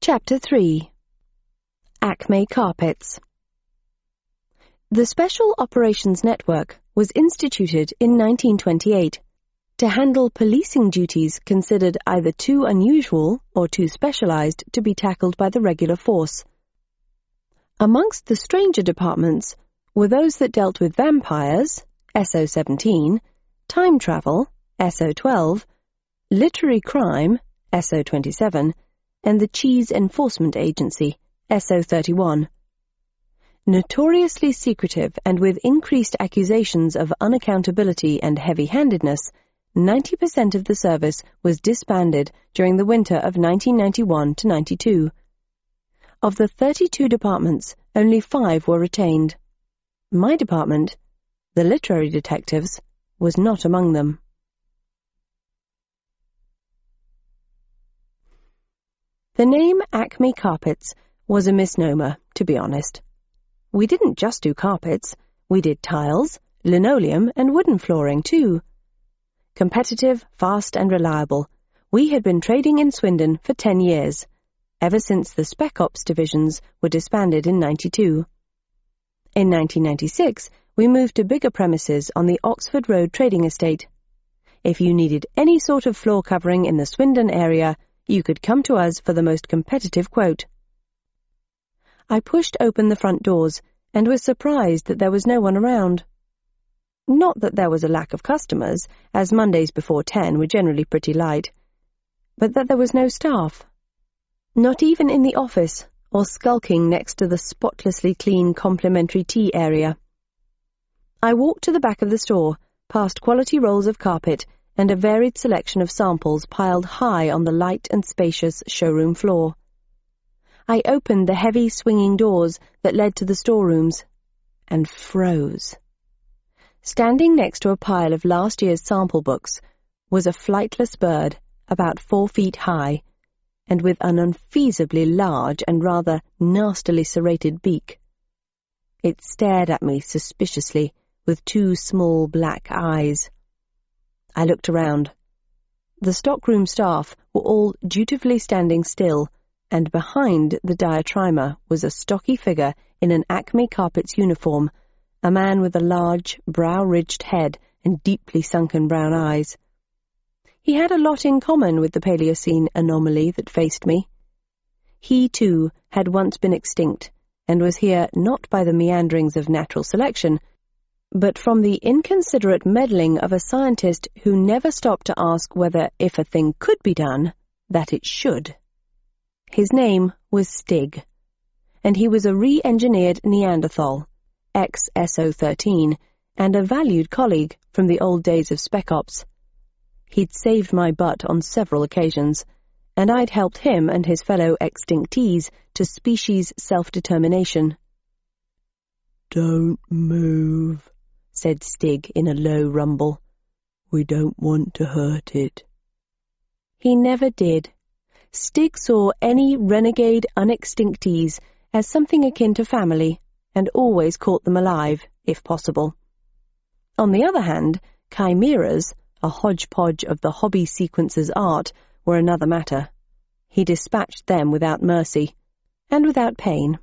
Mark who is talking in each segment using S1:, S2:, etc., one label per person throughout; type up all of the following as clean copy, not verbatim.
S1: Chapter 3. Acme Carpets. The Special Operations Network was instituted in 1928 to handle policing duties considered either too unusual or too specialized to be tackled by the regular force. Amongst the stranger departments were those that dealt with vampires, SO-17, time travel, SO-12, literary crime, SO-27, and the Cheese Enforcement Agency, SO-31. Notoriously secretive and with increased accusations of unaccountability and heavy-handedness, 90% of the service was disbanded during the winter of 1991-92. Of the 32 departments, only 5 were retained. My department, the literary detectives, was not among them. The name Acme Carpets was a misnomer, to be honest. We didn't just do carpets, we did tiles, linoleum, and wooden flooring too. Competitive, fast, and reliable, we had been trading in Swindon for 10 years, ever since the Spec Ops divisions were disbanded in 92. In 1996, we moved to bigger premises on the Oxford Road trading estate. If you needed any sort of floor covering in the Swindon area, you could come to us for the most competitive quote. I pushed open the front doors and was surprised that there was no one around. Not that there was a lack of customers, as Mondays before 10 were generally pretty light, but that there was no staff. Not even in the office, or skulking next to the spotlessly clean complimentary tea area. I walked to the back of the store, past quality rolls of carpet and a varied selection of samples piled high on the light and spacious showroom floor. I opened the heavy swinging doors that led to the storerooms, and froze. Standing next to a pile of last year's sample books was a flightless bird, about 4 feet high, and with an unfeasibly large and rather nastily serrated beak. It stared at me suspiciously, with 2 small black eyes. I looked around. The stockroom staff were all dutifully standing still, and behind the diatrimer was a stocky figure in an Acme Carpets uniform, a man with a large, brow-ridged head and deeply sunken brown eyes. He had a lot in common with the Paleocene anomaly that faced me. He, too, had once been extinct, and was here not by the meanderings of natural selection, but from the inconsiderate meddling of a scientist who never stopped to ask whether, if a thing could be done, that it should. His name was Stig, and he was a re-engineered Neanderthal, ex-SO-13, and a valued colleague from the old days of Spec Ops. He'd saved my butt on several occasions, and I'd helped him and his fellow extinctees to species self-determination.
S2: "Don't move," said Stig in a low rumble. "We don't want to hurt it."
S1: He never did. Stig saw any renegade unextinctees as something akin to family, and always caught them alive, if possible. On the other hand, chimeras, a hodgepodge of the hobby sequencer's art, were another matter. He dispatched them without mercy, and without pain.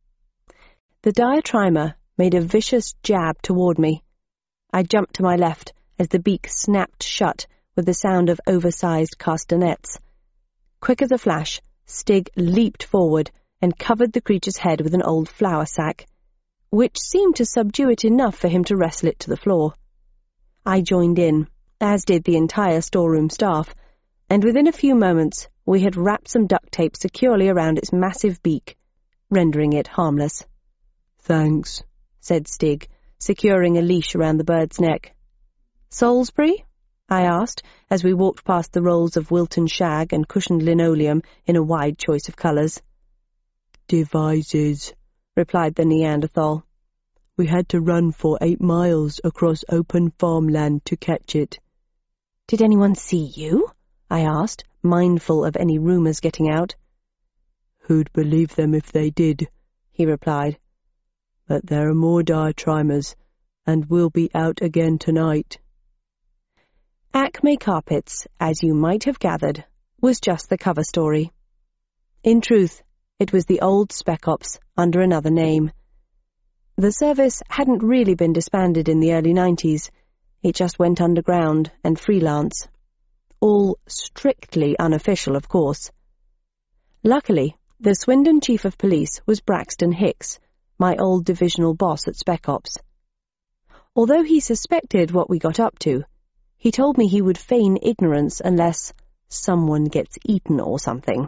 S1: The diatrimer made a vicious jab toward me. I jumped to my left as the beak snapped shut with the sound of oversized castanets. Quick as a flash, Stig leaped forward and covered the creature's head with an old flour sack, which seemed to subdue it enough for him to wrestle it to the floor. I joined in, as did the entire storeroom staff, and within a few moments we had wrapped some duct tape securely around its massive beak, rendering it harmless.
S2: "Thanks,"
S1: said Stig, securing a leash around the bird's neck. "Salisbury?" I asked, as we walked past the rolls of Wilton shag and cushioned linoleum in a wide choice of colours.
S2: "Devizes," replied the Neanderthal. "We had to run for 8 miles across open farmland to catch it."
S1: "Did anyone see you?" I asked, mindful of any rumours getting out.
S2: "Who'd believe them if they did?" he replied. "But there are more diatrimers, and we'll be out again tonight."
S1: Acme Carpets, as you might have gathered, was just the cover story. In truth, it was the old Spec Ops under another name. The service hadn't really been disbanded in the early 90s. It just went underground and freelance. All strictly unofficial, of course. Luckily, the Swindon Chief of Police was Braxton Hicks, my old divisional boss at Spec Ops. Although he suspected what we got up to, he told me he would feign ignorance unless someone gets eaten or something.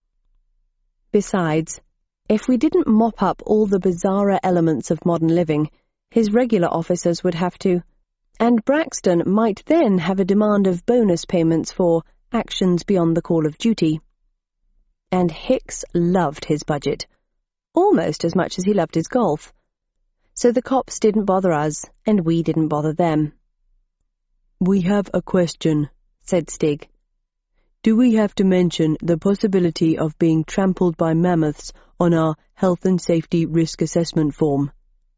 S1: Besides, if we didn't mop up all the bizarrer elements of modern living, his regular officers would have to, and Braxton might then have a demand of bonus payments for actions beyond the call of duty. And Hicks loved his budget, almost as much as he loved his golf. So the cops didn't bother us, and we didn't bother them.
S2: "We have a question," said Stig. "Do we have to mention the possibility of being trampled by mammoths on our health and safety risk assessment form?"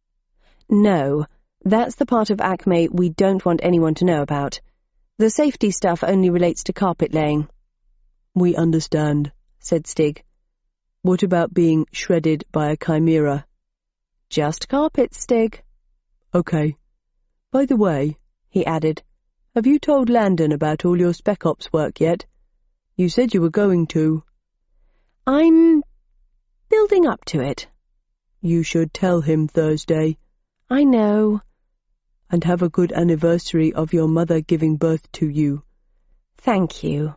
S1: No, that's the part of ACME we don't want anyone to know about. The safety stuff only relates to carpet laying.
S2: "We understand," said Stig. "What about being shredded by a chimera?"
S1: "Just carpet, Stig."
S2: "Okay. By the way," he added, "have you told Landon about all your Spec Ops work yet? You said you were going to."
S1: "I'm building up to it."
S2: "You should tell him Thursday."
S1: "I know."
S2: "And have a good anniversary of your mother giving birth to you."
S1: "Thank you."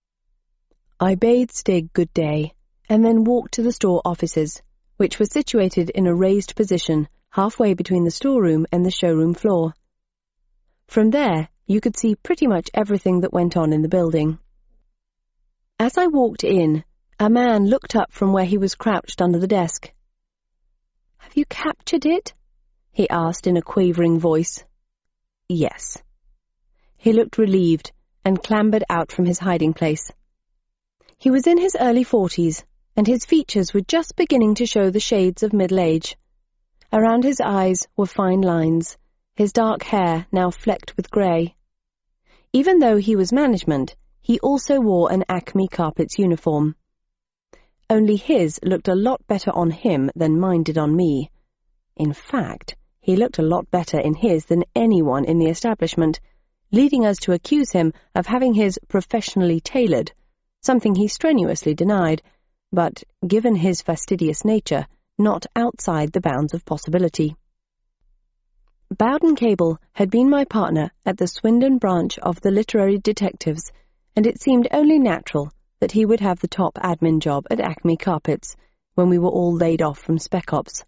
S1: I bade Stig good day, and then walked to the store offices, which were situated in a raised position halfway between the storeroom and the showroom floor. From there, you could see pretty much everything that went on in the building. As I walked in, a man looked up from where he was crouched under the desk. "Have you captured it?" he asked in a quavering voice. "Yes." He looked relieved and clambered out from his hiding place. He was in his early 40s, and his features were just beginning to show the shades of middle age. Around his eyes were fine lines, his dark hair now flecked with grey. Even though he was management, he also wore an Acme Carpets uniform. Only his looked a lot better on him than mine did on me. In fact, he looked a lot better in his than anyone in the establishment, leading us to accuse him of having his professionally tailored, something he strenuously denied, but, given his fastidious nature, not outside the bounds of possibility. Bowden Cable had been my partner at the Swindon branch of the Literary Detectives, and it seemed only natural that he would have the top admin job at Acme Carpets when we were all laid off from Spec Ops.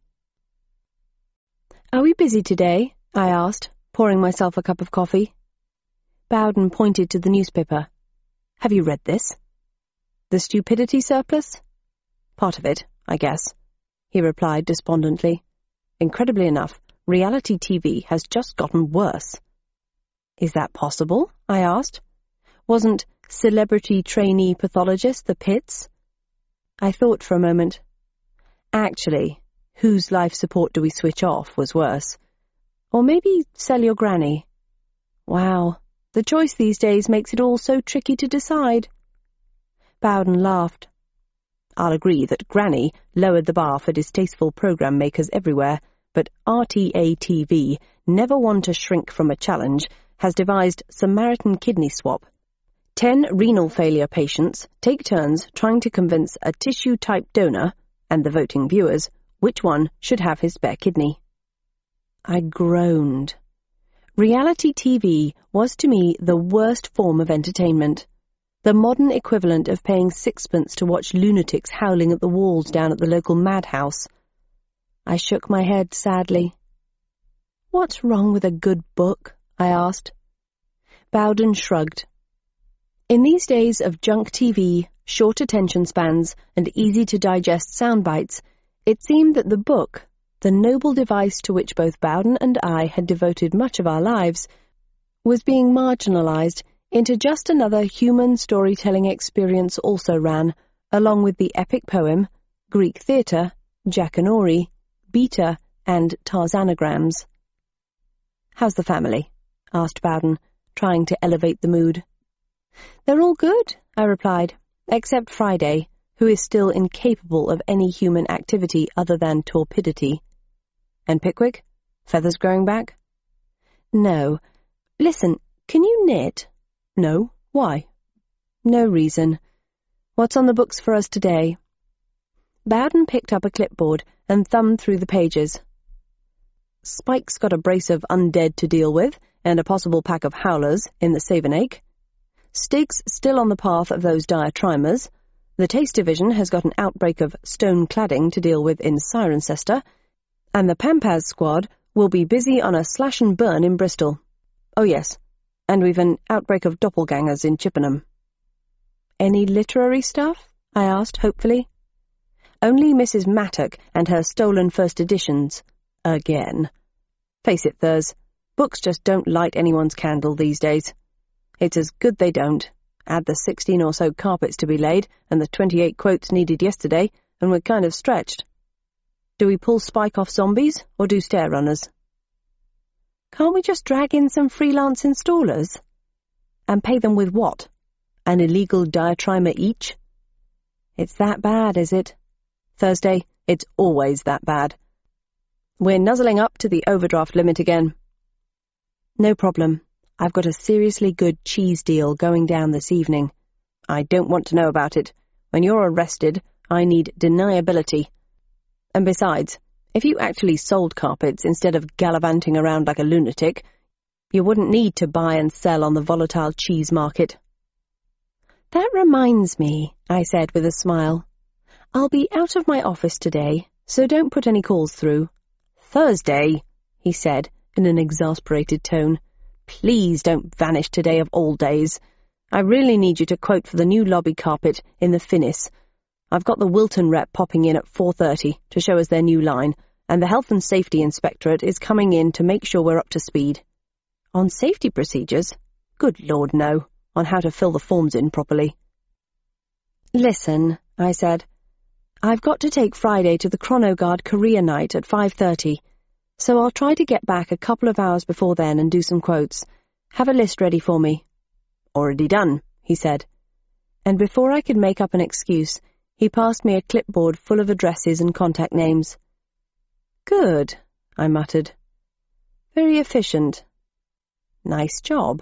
S1: "Are we busy today?" I asked, pouring myself a cup of coffee. Bowden pointed to the newspaper. "Have you read this?" "The stupidity surplus?" "Part of it, I guess," he replied despondently. "Incredibly enough, reality TV has just gotten worse." "Is that possible?" I asked. "Wasn't celebrity trainee pathologist the pits?" I thought for a moment. Actually, Whose Life Support Do We Switch Off was worse. Or maybe Sell Your Granny. Wow, the choice these days makes it all so tricky to decide. Bowden laughed. "I'll agree that Granny lowered the bar for distasteful program makers everywhere, but RTA-TV, never one to shrink from a challenge, has devised Samaritan kidney swap. 10 renal failure patients take turns trying to convince a tissue-type donor, and the voting viewers, which one should have his spare kidney." I groaned. Reality TV was to me the worst form of entertainment, the modern equivalent of paying sixpence to watch lunatics howling at the walls down at the local madhouse. I shook my head sadly. "What's wrong with a good book?" I asked. Bowden shrugged. In these days of junk TV, short attention spans, and easy-to-digest sound bites, it seemed that the book, the noble device to which both Bowden and I had devoted much of our lives, was being marginalized into just another human storytelling experience also ran, along with the epic poem, Greek theatre, Jackanory, Beta, and Tarzanograms. "How's the family?" asked Bowden, trying to elevate the mood. "They're all good," I replied, "except Friday, who is still incapable of any human activity other than torpidity. And Pickwick? Feathers growing back? No. Listen, can you knit? No. Why? No reason. What's on the books for us today? Bowden picked up a clipboard and thumbed through the pages. Spike's got a brace of undead to deal with, and a possible pack of howlers in the Savernake. Stig's still on the path of those dire trimers. The Taste Division has got an outbreak of stone cladding to deal with in Cirencester, and the Pampaz squad will be busy on a slash and burn in Bristol. Oh yes, and we've an outbreak of doppelgangers in Chippenham. Any literary stuff? I asked hopefully. Only Mrs. Mattock and her stolen first editions. Again. Face it, Thurs, books just don't light anyone's candle these days. It's as good they don't. Add the 16 or so carpets to be laid, and the 28 quotes needed yesterday, and we're kind of stretched. Do we pull Spike off zombies, or do stair runners? Can't we just drag in some freelance installers? And pay them with what? An illegal diatrimer each? It's that bad, is it? Thursday, it's always that bad. We're nuzzling up to the overdraft limit again. No problem. I've got a seriously good cheese deal going down this evening. I don't want to know about it. When you're arrested, I need deniability. And besides, if you actually sold carpets instead of gallivanting around like a lunatic, you wouldn't need to buy and sell on the volatile cheese market. That reminds me, I said with a smile. I'll be out of my office today, so don't put any calls through. Thursday, he said in an exasperated tone. Please don't vanish today of all days. I really need you to quote for the new lobby carpet in the Finis. I've got the Wilton rep popping in at 4:30 to show us their new line, and the Health and Safety Inspectorate is coming in to make sure we're up to speed. On safety procedures? Good Lord, no. On how to fill the forms in properly. Listen, I said. I've got to take Friday to the Chronoguard career night at 5:30, so I'll try to get back a couple of hours before then and do some quotes. Have a list ready for me. Already done, he said. And before I could make up an excuse, he passed me a clipboard full of addresses and contact names. Good, I muttered. Very efficient. Nice job.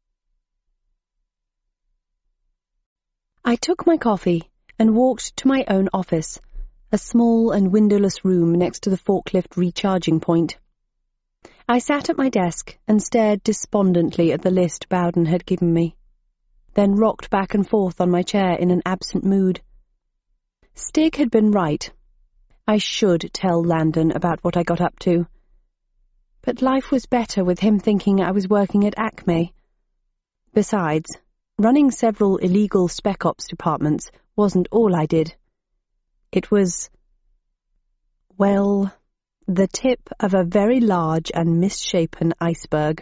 S1: I took my coffee and walked to my own office, a small and windowless room next to the forklift recharging point. I sat at my desk and stared despondently at the list Bowden had given me, then rocked back and forth on my chair in an absent mood. Stig had been right. I should tell Landon about what I got up to. But life was better with him thinking I was working at Acme. Besides, running several illegal spec ops departments wasn't all I did. It was, well, the tip of a very large and misshapen iceberg.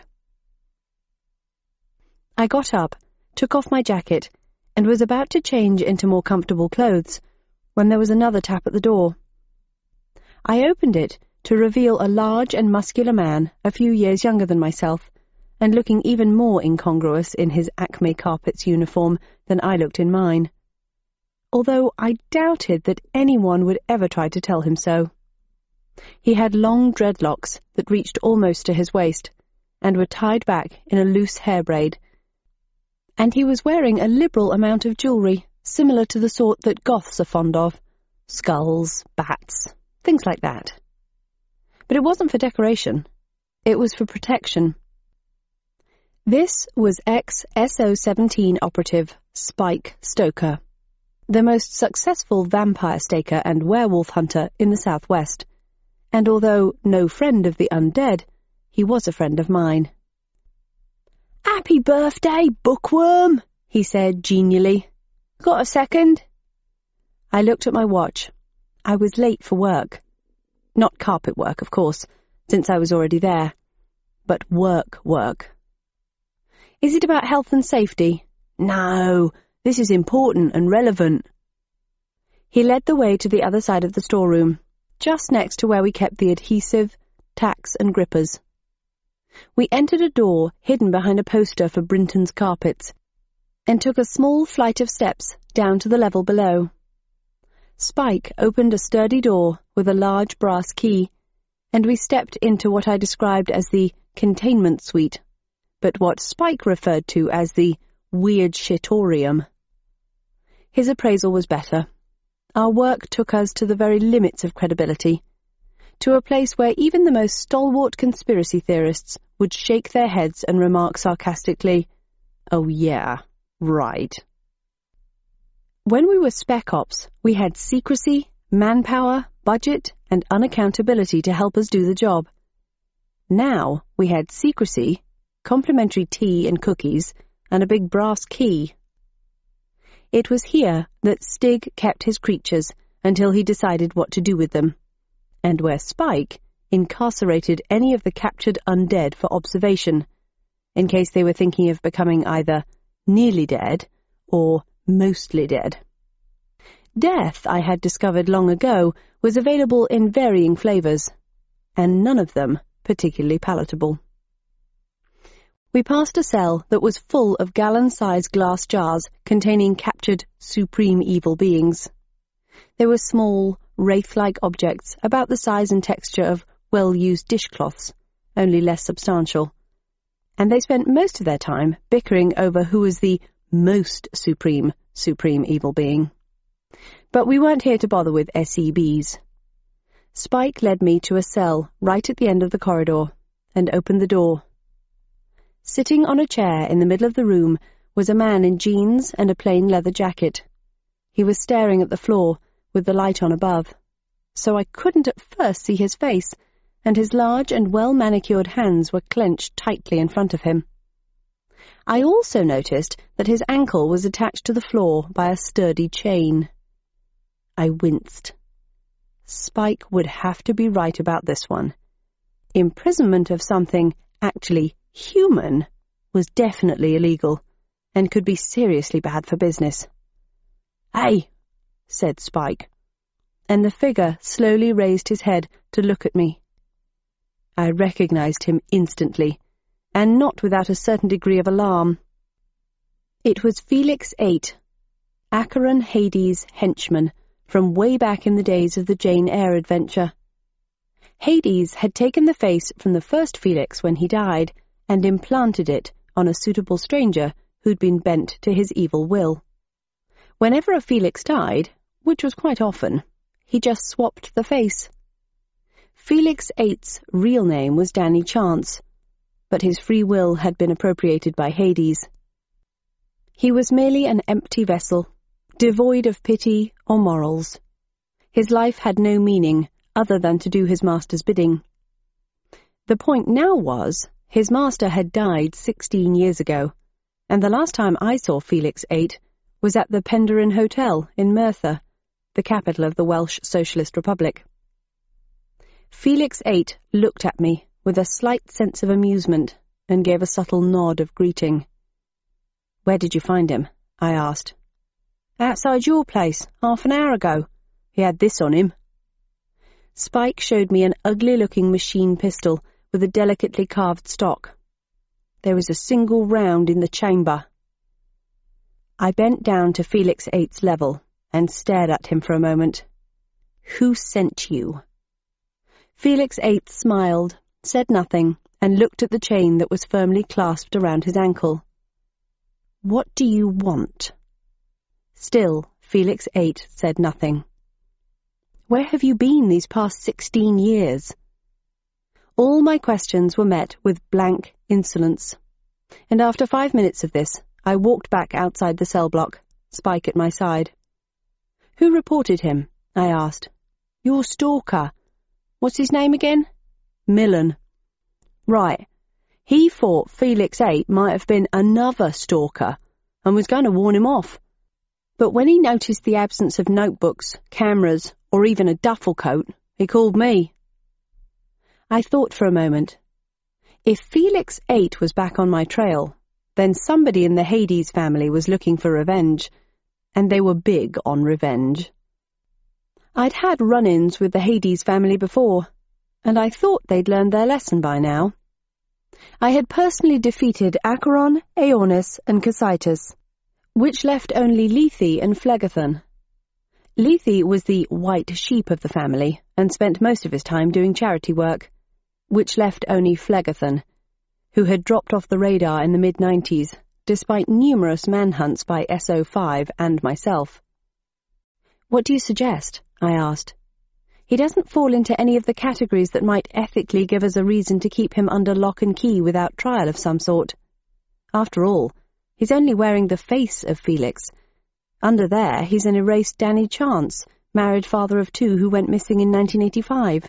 S1: I got up, took off my jacket, and was about to change into more comfortable clothes when there was another tap at the door. I opened it to reveal a large and muscular man a few years younger than myself, and looking even more incongruous in his Acme Carpets uniform than I looked in mine, although I doubted that anyone would ever try to tell him so. He had long dreadlocks that reached almost to his waist, and were tied back in a loose hair braid, and he was wearing a liberal amount of jewellery, similar to the sort that goths are fond of, skulls, bats, things like that. But it wasn't for decoration. It was for protection. This was ex-SO-17 operative Spike Stoker, the most successful vampire staker and werewolf hunter in the Southwest, and although no friend of the undead, he was a friend of mine. "Happy birthday, bookworm," he said genially. "Got a second?" I looked at my watch. I was late for work. Not carpet work, of course, since I was already there, but work. "Is it about health and safety?" "No, this is important and relevant." He led the way to the other side of the storeroom, just next to where we kept the adhesive, tacks and grippers. We entered a door hidden behind a poster for Brinton's Carpets, and took a small flight of steps down to the level below. Spike opened a sturdy door with a large brass key, and we stepped into what I described as the containment suite, but what Spike referred to as the weird shitorium. His appraisal was better. Our work took us to the very limits of credibility, to a place where even the most stalwart conspiracy theorists would shake their heads and remark sarcastically, "Oh yeah, right." When we were Spec Ops, we had secrecy, manpower, budget, and unaccountability to help us do the job. Now we had secrecy, complimentary tea and cookies, and a big brass key. It was here that Stig kept his creatures until he decided what to do with them, and where Spike incarcerated any of the captured undead for observation, in case they were thinking of becoming either nearly dead or mostly dead. Death, I had discovered long ago, was available in varying flavors, and none of them particularly palatable. We passed a cell that was full of gallon-sized glass jars containing captured supreme evil beings. They were small, wraith-like objects about the size and texture of well-used dishcloths, only less substantial, and they spent most of their time bickering over who was the most supreme evil being. But we weren't here to bother with SEBs. Spike led me to a cell right at the end of the corridor and opened the door. Sitting on a chair in the middle of the room was a man in jeans and a plain leather jacket. He was staring at the floor with the light on above, so I couldn't at first see his face, and his large and well-manicured hands were clenched tightly in front of him. I also noticed that his ankle was attached to the floor by a sturdy chain. I winced. Spike would have to be right about this one. Imprisonment of something actually human was definitely illegal, and could be seriously bad for business. "Hey," said Spike, and the figure slowly raised his head to look at me. I recognized him instantly, and not without a certain degree of alarm. It was Felix 8, Acheron Hades' henchman, from way back in the days of the Jane Eyre adventure. Hades had taken the face from the first Felix when he died, and implanted it on a suitable stranger who'd been bent to his evil will. Whenever a Felix died, which was quite often, he just swapped the face. Felix 8's real name was Danny Chance, but his free will had been appropriated by Hades. He was merely an empty vessel, devoid of pity or morals. His life had no meaning other than to do his master's bidding. The point now was, his master had died 16 years ago, and the last time I saw Felix 8 was at the Penderyn Hotel in Merthyr, the capital of the Welsh Socialist Republic. Felix 8 looked at me with a slight sense of amusement and gave a subtle nod of greeting. "Where did you find him?" I asked. "Outside your place, half an hour ago. He had this on him." Spike showed me an ugly-looking machine pistol with a delicately carved stock. There was a single round in the chamber. I bent down to Felix 8's level and stared at him for a moment. "Who sent you?" Felix 8 smiled, said nothing, and looked at the chain that was firmly clasped around his ankle. "What do you want?" Still, Felix 8 said nothing. "Where have you been these past 16 years?" All my questions were met with blank insolence, and after 5 minutes of this, I walked back outside the cell block, Spike at my side. "Who reported him?" I asked. "Your stalker. What's his name again?" "Millen." "Right. He thought Felix 8 might have been another stalker and was going to warn him off. But when he noticed the absence of notebooks, cameras, or even a duffel coat, he called me." I thought for a moment. If Felix 8 was back on my trail, then somebody in the Hades family was looking for revenge, and they were big on revenge. I'd had run-ins with the Hades family before, and I thought they'd learned their lesson by now. I had personally defeated Acheron, Aeonis, and Cocytus, which left only Lethe and Phlegethon. Lethe was the white sheep of the family and spent most of his time doing charity work, which left only Phlegethon, who had dropped off the radar in the mid-90s, despite numerous manhunts by SO5 and myself. "What do you suggest?" I asked. "He doesn't fall into any of the categories that might ethically give us a reason to keep him under lock and key without trial of some sort. After all, he's only wearing the face of Felix. Under there, he's an erased Danny Chance, married father of 2 who went missing in 1985.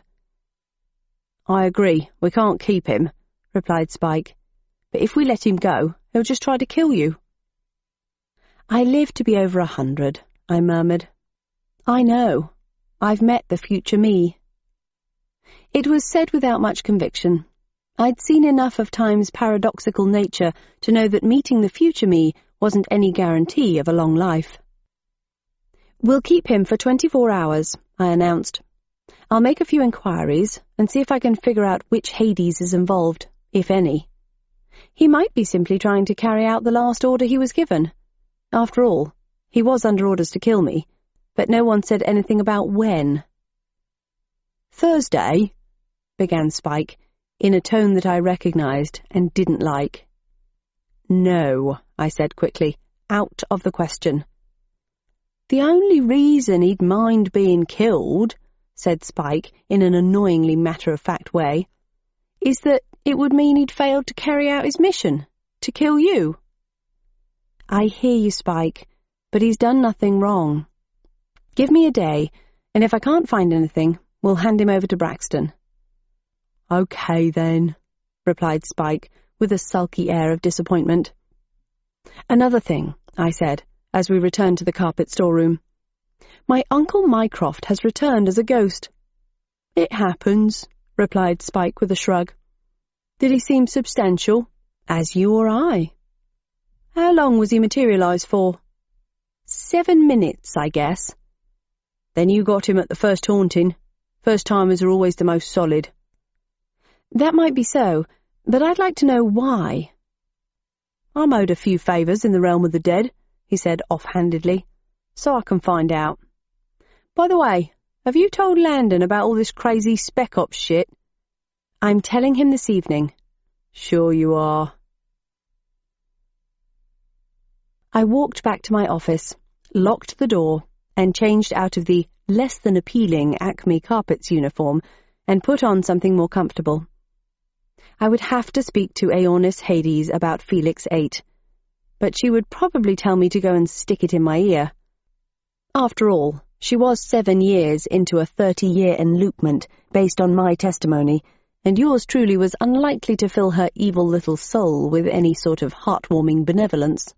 S1: "I agree, we can't keep him," replied Spike. "But if we let him go, he'll just try to kill you." "I live to be over 100, I murmured. "I know. I've met the future me." It was said without much conviction. I'd seen enough of time's paradoxical nature to know that meeting the future me wasn't any guarantee of a long life. "We'll keep him for 24 hours, I announced. "I'll make a few inquiries and see if I can figure out which Hades is involved, if any. He might be simply trying to carry out the last order he was given. After all, he was under orders to kill me, but no one said anything about when." "Thursday," began Spike, in a tone that I recognized and didn't like. "No," I said quickly, out of the question. "The only reason he'd mind being killed," said Spike in an annoyingly matter-of-fact way, "is that it would mean he'd failed to carry out his mission, to kill you." "I hear you, Spike, but he's done nothing wrong. Give me a day, and if I can't find anything, we'll hand him over to Braxton." "Okay, then," replied Spike, with a sulky air of disappointment. "Another thing," I said, as we returned to the carpet storeroom. "My Uncle Mycroft has returned as a ghost." "It happens," replied Spike with a shrug. "Did he seem substantial, as you or I?" "How long was he materialized for?" 7 minutes, I guess." "Then you got him at the first haunting. First-timers are always the most solid." "That might be so, but I'd like to know why." "I'm owed a few favours in the realm of the dead," he said offhandedly, "so I can find out. By the way, have you told Landon about all this crazy Spec Ops shit?" "I'm telling him this evening." "Sure you are." I walked back to my office, locked the door, and changed out of the less-than-appealing Acme Carpets uniform and put on something more comfortable. I would have to speak to Aeonis Hades about Felix 8, but she would probably tell me to go and stick it in my ear. After all, she was 7 years into a 30-year enloopment based on my testimony, and yours truly was unlikely to fill her evil little soul with any sort of heartwarming benevolence.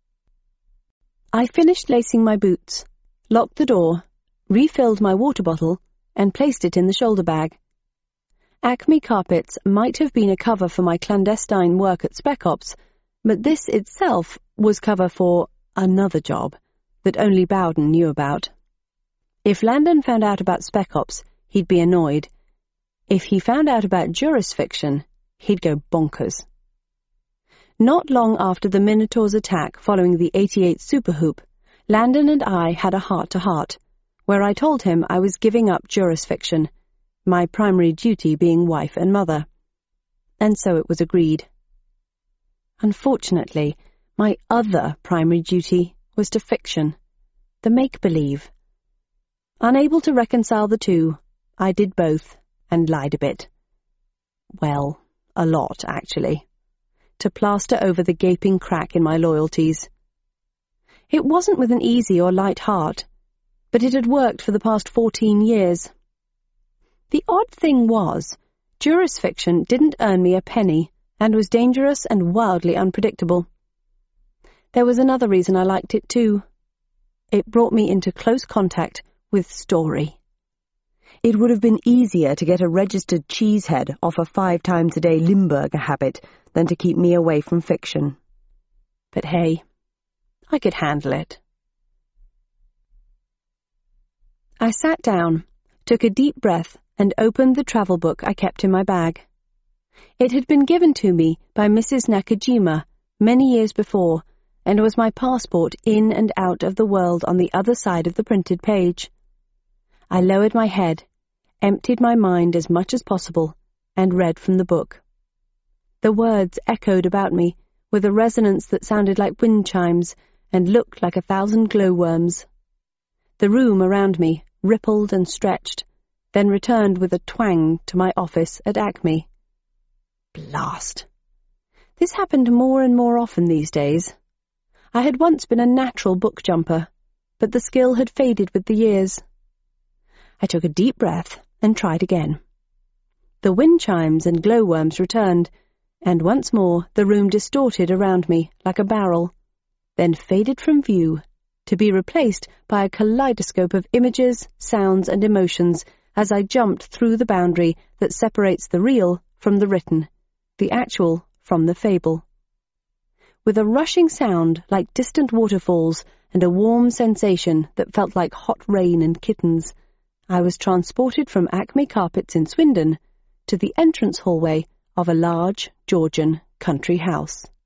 S1: I finished lacing my boots, locked the door, refilled my water bottle, and placed it in the shoulder bag. Acme Carpets might have been a cover for my clandestine work at Spec Ops, but this itself was cover for another job that only Bowden knew about. If Landon found out about Spec Ops, he'd be annoyed. If he found out about Jurisfiction, he'd go bonkers. Not long after the Minotaur's attack following the 88 Superhoop, Landon and I had a heart-to-heart, where I told him I was giving up Jurisfiction, my primary duty being wife and mother. And so it was agreed. Unfortunately, my other primary duty was to fiction, the make-believe. Unable to reconcile the two, I did both and lied a bit. Well, a lot, actually, to plaster over the gaping crack in my loyalties. It wasn't with an easy or light heart, but it had worked for the past 14 years. The odd thing was, Jurisfiction didn't earn me a penny and was dangerous and wildly unpredictable. There was another reason I liked it too. It brought me into close contact with story. It would have been easier to get a registered cheesehead off a 5-times-a-day Limburger habit than to keep me away from fiction. But hey, I could handle it. I sat down, took a deep breath, and opened the travel book I kept in my bag. It had been given to me by Mrs. Nakajima many years before, and was my passport in and out of the world on the other side of the printed page. I lowered my head, emptied my mind as much as possible, and read from the book. The words echoed about me with a resonance that sounded like wind chimes and looked like 1,000 glowworms. The room around me rippled and stretched, then returned with a twang to my office at Acme. Blast! This happened more and more often these days. I had once been a natural book jumper, but the skill had faded with the years. I took a deep breath and tried again. The wind chimes and glowworms returned, and once more the room distorted around me like a barrel, then faded from view, to be replaced by a kaleidoscope of images, sounds, and emotions as I jumped through the boundary that separates the real from the written, the actual from the fable. With a rushing sound like distant waterfalls and a warm sensation that felt like hot rain and kittens, I was transported from Acme Carpets in Swindon to the entrance hallway of a large Georgian country house.